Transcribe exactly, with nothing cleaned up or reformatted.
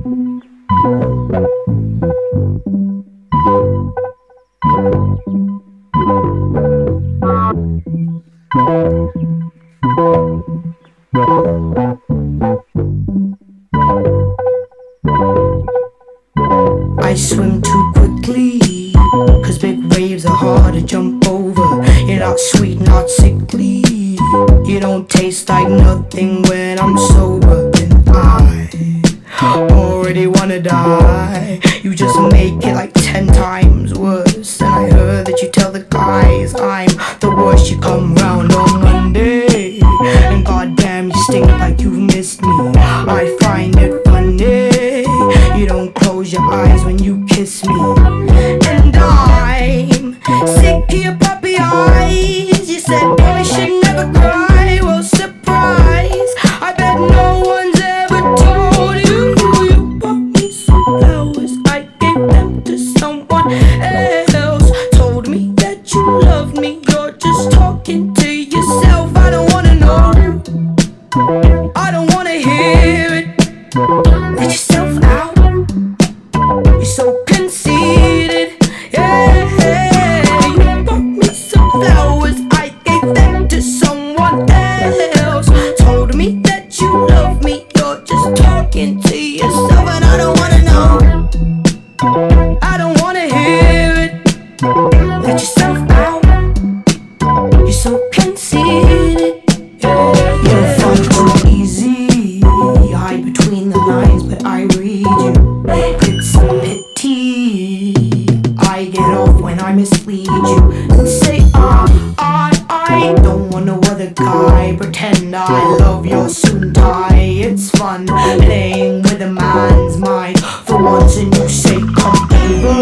I swim too quickly, cause big waves are hard to jump over. You're not sweet, not sickly. You don't taste like nothing when I'm sober. And I already wanna die. You just make it like ten times worse. And I heard that you tell the guys I'm the worst. You come round on Monday, and goddamn you stink like you've missed me. I find it funny, you don't close your eyes when you kiss me. And I'm sick of your puppy eyes. You said boy should never cry. Well, surprise, I bet no one's ever told you. You bought me some flowers, I gave them to someone else. Told me that you loved me, you're just talking to yourself. I don't wanna know, I don't wanna hear it. Let yourself out, you're so conceited, yeah. You bought me some flowers, I gave them to someone else. Told me that you love me, you're just talking to yourself. And I don't wanna know, I don't wanna hear it. Let yourself out, you're so conceited, yeah. You're fun too easy, you hide between the lines, but I read you. It's a pity I get off when I mislead you and say ah, I, I don't want no other guy. Pretend I love your suit and tie. It's fun playing with a man's mind for once, and you say come over.